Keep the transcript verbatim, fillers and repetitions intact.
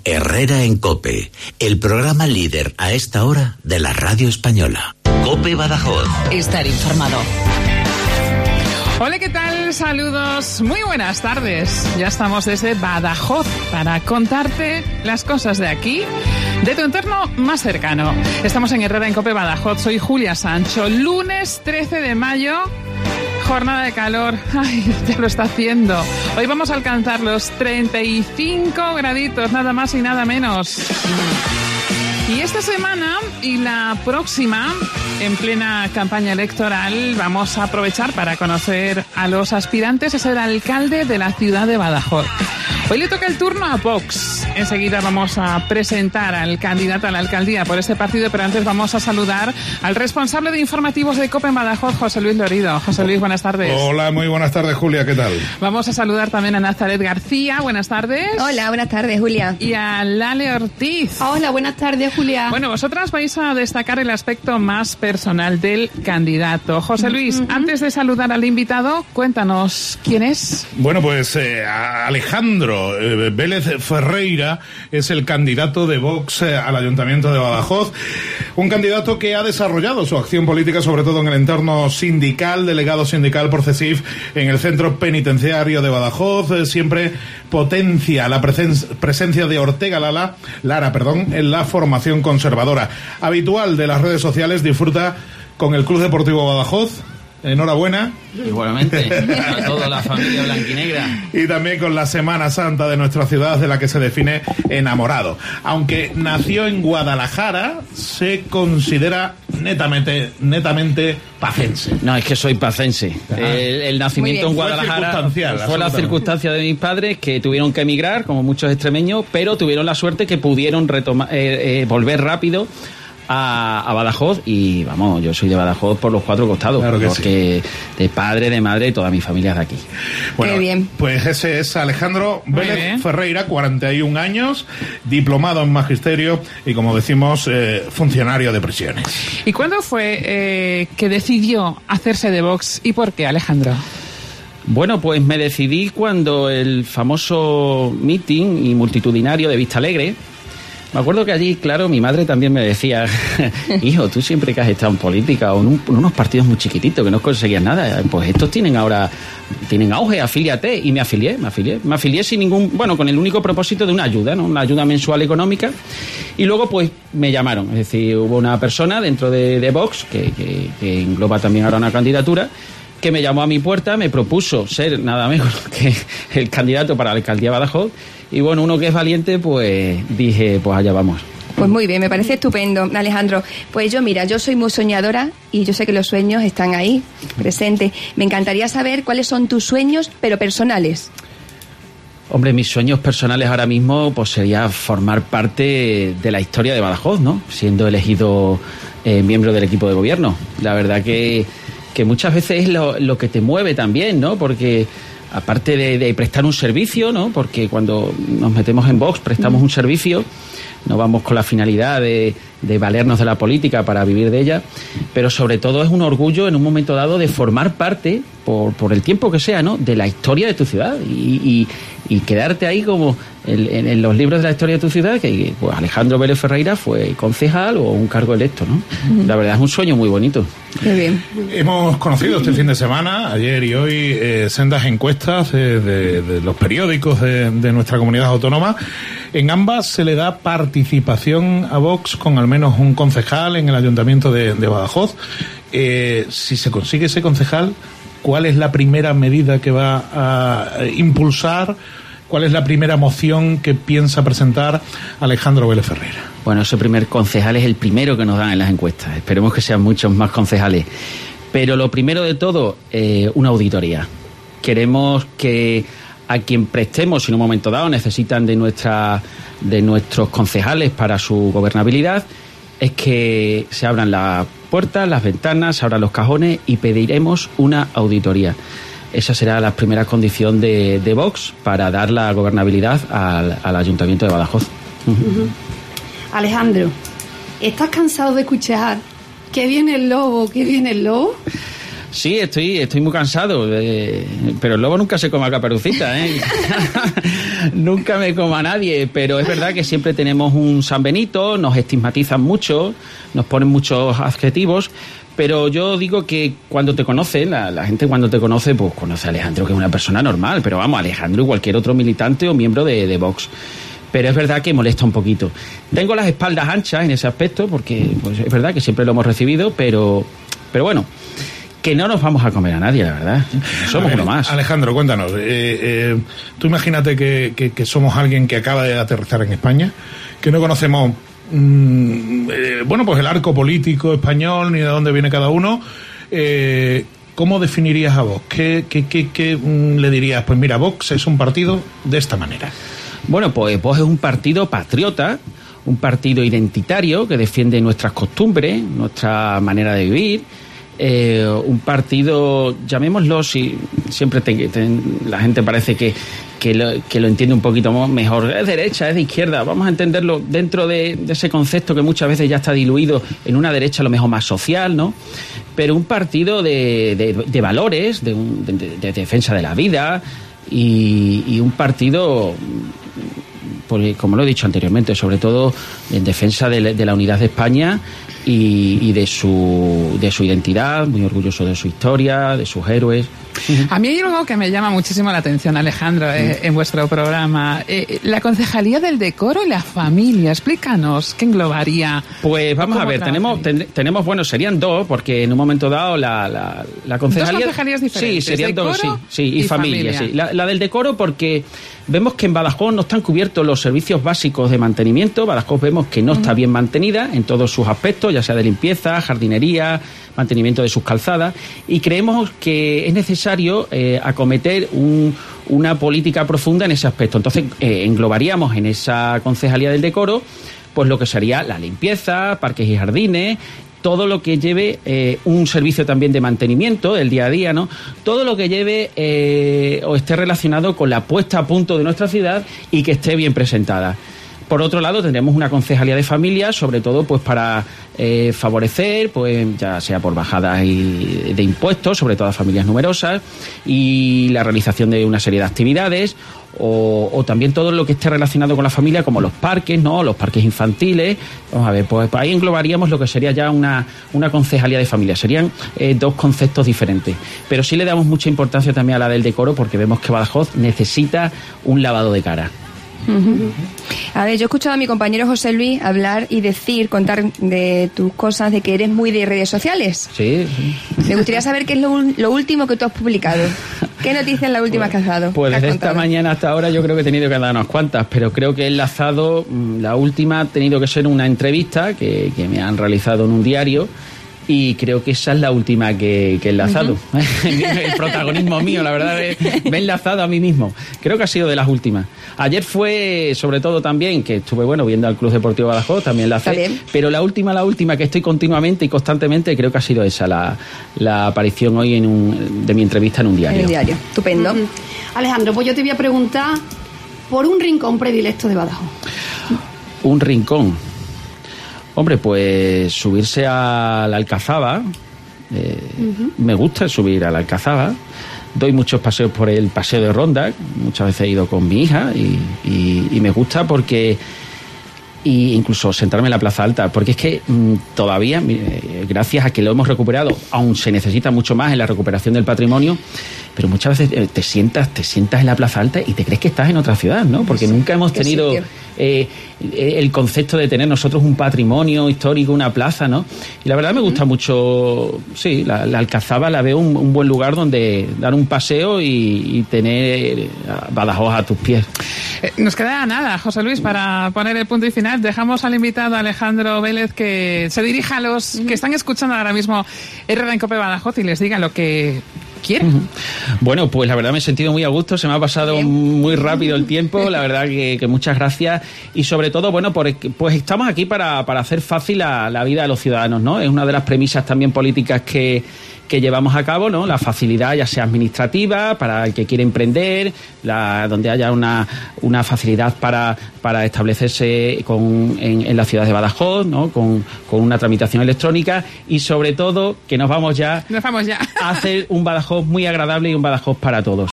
Herrera en COPE, el programa líder a esta hora de la radio española. COPE Badajoz. Estar informado. Hola, ¿qué tal? Saludos, muy buenas tardes. Ya estamos desde Badajoz para contarte las cosas de aquí, de tu entorno más cercano. Estamos en Herrera en COPE Badajoz, soy Julia Sancho. Lunes trece de mayo, jornada de calor. Ay, ya lo está haciendo. Hoy vamos a alcanzar los treinta y cinco graditos, nada más y nada menos. Y esta semana y la próxima, en plena campaña electoral, vamos a aprovechar para conocer a los aspirantes a ser alcalde de la ciudad de Badajoz. Hoy le toca el turno a Vox. Enseguida vamos a presentar al candidato a la alcaldía por este partido, pero antes vamos a saludar al responsable de informativos de COPE en Badajoz, José Luis Lorido. José Luis, buenas tardes. Hola, muy buenas tardes, Julia, ¿qué tal? Vamos a saludar también a Nazaret García, buenas tardes. Hola, buenas tardes, Julia. Y a Lale Ortiz. Hola, buenas tardes, Julia. Bueno, vosotras vais a destacar el aspecto más personal del candidato. José Luis, uh-huh. antes de saludar al invitado, cuéntanos quién es. Bueno, pues eh, Alejandro eh, Vélez Ferreira es el candidato de Vox eh, al Ayuntamiento de Badajoz. Un candidato que ha desarrollado su acción política, sobre todo en el entorno sindical, delegado sindical por CESIF en el centro penitenciario de Badajoz. Eh, siempre potencia la presen- presencia de Ortega Lara, Lara perdón, en la formación conservadora. Habitual de las redes sociales, disfruta con el Club Deportivo Badajoz. Enhorabuena. Igualmente, a toda la familia blanquinegra. Y también con la Semana Santa de nuestra ciudad, de la que se define enamorado. Aunque nació en Guadalajara, se considera netamente netamente pacense. No, es que soy pacense. Ah. El, el nacimiento en Guadalajara fue, fue la circunstancia de mis padres, que tuvieron que emigrar, como muchos extremeños, pero tuvieron la suerte que pudieron retomar, eh, eh, volver rápido A, a Badajoz, y vamos, yo soy de Badajoz por los cuatro costados, claro que porque sí. de padre, de madre, toda mi familia es de aquí. Bueno, qué bien. Pues ese es Alejandro Vélez Ferreira, cuarenta y un años, diplomado en magisterio y, como decimos, eh, funcionario de prisiones. ¿Y cuándo fue eh, que decidió hacerse de Vox y por qué, Alejandro? Bueno, pues me decidí cuando el famoso meeting y multitudinario de Vista Alegre. Me acuerdo que allí, claro, mi madre también me decía: hijo, tú siempre que has estado en política o en, un, en unos partidos muy chiquititos que no conseguías nada, pues estos tienen ahora, tienen auge, afíliate. Y me afilié, me afilié, me afilié sin ningún, bueno, con el único propósito de una ayuda, ¿no? Una ayuda mensual económica. Y luego, pues, me llamaron, es decir, hubo una persona dentro de, de Vox, que, que, que engloba también ahora una candidatura, que me llamó a mi puerta, me propuso ser nada menos que el candidato para la alcaldía de Badajoz. Y bueno, uno que es valiente, pues dije, pues allá vamos. Pues muy bien, me parece estupendo, Alejandro. Pues yo, mira, yo soy muy soñadora y yo sé que los sueños están ahí, presentes. Me encantaría saber cuáles son tus sueños, pero personales. Hombre, mis sueños personales ahora mismo, pues sería formar parte de la historia de Badajoz, ¿no? Siendo elegido eh, miembro del equipo de gobierno. La verdad que, que muchas veces es lo, lo que te mueve también, ¿no? Porque aparte de, de prestar un servicio, ¿no? Porque cuando nos metemos en Vox prestamos un servicio, no vamos con la finalidad de, de valernos de la política para vivir de ella, pero sobre todo es un orgullo en un momento dado de formar parte, por, por el tiempo que sea, ¿no?, de la historia de tu ciudad y, y, y quedarte ahí como en, en, en los libros de la historia de tu ciudad, que pues Alejandro Vélez Ferreira fue concejal o un cargo electo, ¿no? Uh-huh. La verdad es un sueño muy bonito. Qué bien. Hemos conocido este fin de semana, ayer y hoy, eh, sendas encuestas eh, de, de los periódicos de, de nuestra comunidad autónoma. En ambas se le da participación a Vox con al menos un concejal en el Ayuntamiento de, de Badajoz. Eh, si se consigue ese concejal, ¿cuál es la primera medida que va a impulsar? ¿Cuál es la primera moción que piensa presentar Alejandro Vélez Ferreira? Bueno, ese primer concejal es el primero que nos dan en las encuestas. Esperemos que sean muchos más concejales. Pero lo primero de todo, eh, una auditoría. Queremos que a quien prestemos, si en un momento dado necesitan de nuestra, de nuestros concejales para su gobernabilidad, es que se abran las puertas, las ventanas, se abran los cajones y pediremos una auditoría. Esa será la primera condición de, de Vox para dar la gobernabilidad al, al Ayuntamiento de Badajoz. Uh-huh. Uh-huh. Alejandro, ¿estás cansado de escuchar que viene el lobo, que viene el lobo? Sí, estoy, estoy muy cansado, eh, pero el lobo nunca se come a Caperucita, ¿eh? Nunca me como a nadie, pero es verdad que siempre tenemos un San Benito, nos estigmatizan mucho, nos ponen muchos adjetivos, pero yo digo que cuando te conocen, la, la gente cuando te conoce, pues conoce a Alejandro, que es una persona normal, pero vamos, Alejandro y cualquier otro militante o miembro de, de Vox. Pero es verdad que molesta un poquito. Tengo las espaldas anchas en ese aspecto, porque pues, es verdad que siempre lo hemos recibido, pero, pero bueno, que no nos vamos a comer a nadie, la verdad. Somos uno más. Alejandro, cuéntanos. Eh, eh, tú imagínate que, que, que somos alguien que acaba de aterrizar en España, que no conocemos, mmm, eh, bueno, pues el arco político español, ni de dónde viene cada uno. Eh, ¿Cómo definirías a Vox? ¿Qué, qué, qué, qué mmm, le dirías? Pues mira, Vox es un partido de esta manera. Bueno, pues Vox es un partido patriota, un partido identitario que defiende nuestras costumbres, nuestra manera de vivir, eh, un partido, llamémoslo, si siempre te, te, la gente parece que, que, lo, que lo entiende un poquito mejor, es derecha, es de izquierda, vamos a entenderlo dentro de, de ese concepto que muchas veces ya está diluido en una derecha a lo mejor más social, ¿no? Pero un partido de, de, de valores, de, un, de, de defensa de la vida y, y un partido, porque, como lo he dicho anteriormente, sobre todo en defensa de, de la unidad de España y, y de su de su identidad, muy orgulloso de su historia, de sus héroes. A mí hay algo que me llama muchísimo la atención, Alejandro, eh, en vuestro programa. Eh, la Concejalía del Decoro y la Familia. Explícanos, ¿qué englobaría? Pues vamos a ver, tenemos, ten, tenemos, bueno, serían dos, porque en un momento dado la, la, la Concejalía... Dos concejalías diferentes. Sí, serían dos, sí, sí, y, y familia, familia. sí. La, la del Decoro porque vemos que en Badajoz no están cubiertos los servicios básicos de mantenimiento. Badajoz vemos que no está bien mantenida en todos sus aspectos, ya sea de limpieza, jardinería, mantenimiento de sus calzadas, y creemos que es necesario eh, acometer un, una política profunda en ese aspecto. Entonces eh, englobaríamos en esa Concejalía del Decoro pues lo que sería la limpieza, parques y jardines, todo lo que lleve eh, un servicio también de mantenimiento del día a día, ¿no? Todo lo que lleve eh, o esté relacionado con la puesta a punto de nuestra ciudad y que esté bien presentada. Por otro lado, tendremos una concejalía de familia, sobre todo pues para eh, favorecer, pues ya sea por bajadas y de impuestos, sobre todo a familias numerosas, y la realización de una serie de actividades, o, o también todo lo que esté relacionado con la familia, como los parques, ¿no? Los parques infantiles. Vamos a ver, pues ahí englobaríamos lo que sería ya una, una concejalía de familia. Serían eh, dos conceptos diferentes. Pero sí le damos mucha importancia también a la del decoro, porque vemos que Badajoz necesita un lavado de cara. Uh-huh. A ver, yo he escuchado a mi compañero José Luis hablar y decir, contar de tus cosas, de que eres muy de redes sociales. Sí, sí. Me gustaría saber qué es lo, lo último que tú has publicado. ¿Qué noticias es la última pues, que has dado? Pues desde esta mañana hasta ahora yo creo que he tenido que dar unas cuantas, pero creo que he enlazado, la última ha tenido que ser una entrevista que, que me han realizado en un diario. Y creo que esa es la última que, que he enlazado. Uh-huh. El protagonismo mío, la verdad, me he enlazado a mí mismo. Creo que ha sido de las últimas. Ayer fue, sobre todo también, que estuve, bueno, viendo al Club Deportivo Badajoz, también la enlacé. Pero la última, la última, que estoy continuamente y constantemente, creo que ha sido esa, la, la aparición hoy en un, de mi entrevista en un diario. En un diario, estupendo. Uh-huh. Alejandro, pues yo te voy a preguntar por un rincón predilecto de Badajoz. Un rincón. Hombre, pues subirse a la Alcazaba, eh, uh-huh. Me gusta subir a la Alcazaba, doy muchos paseos por el Paseo de Ronda, muchas veces he ido con mi hija y, y, y me gusta porque, y incluso sentarme en la Plaza Alta, porque es que mmm, todavía, eh, gracias a que lo hemos recuperado, aún se necesita mucho más en la recuperación del patrimonio, pero muchas veces eh, te sientas te sientas en la Plaza Alta y te crees que estás en otra ciudad, ¿no? Porque sí, nunca hemos tenido eh, el concepto de tener nosotros un patrimonio histórico, una plaza, ¿no? Y la verdad me gusta uh-huh. mucho, sí, la, la Alcazaba la veo un, un buen lugar donde dar un paseo y, y tener Badajoz a tus pies. Eh, nos queda nada, José Luis, para poner el punto y final. Dejamos al invitado Alejandro Vélez que se dirija a los que están escuchando ahora mismo R R A en COPE Badajoz y les diga lo que quieren. Uh-huh. Bueno, pues la verdad me he sentido muy a gusto, se me ha pasado Bien. muy rápido el tiempo, la verdad que, que muchas gracias y sobre todo, bueno, por, pues estamos aquí para, para hacer fácil la, la vida de los ciudadanos, ¿no? Es una de las premisas también políticas que que llevamos a cabo, ¿no? La facilidad, ya sea administrativa, para el que quiere emprender, la, donde haya una, una facilidad para, para establecerse con, en, en la ciudad de Badajoz, ¿no? Con, con una tramitación electrónica y sobre todo que nos vamos ya, nos vamos ya a hacer un Badajoz muy agradable y un Badajoz para todos.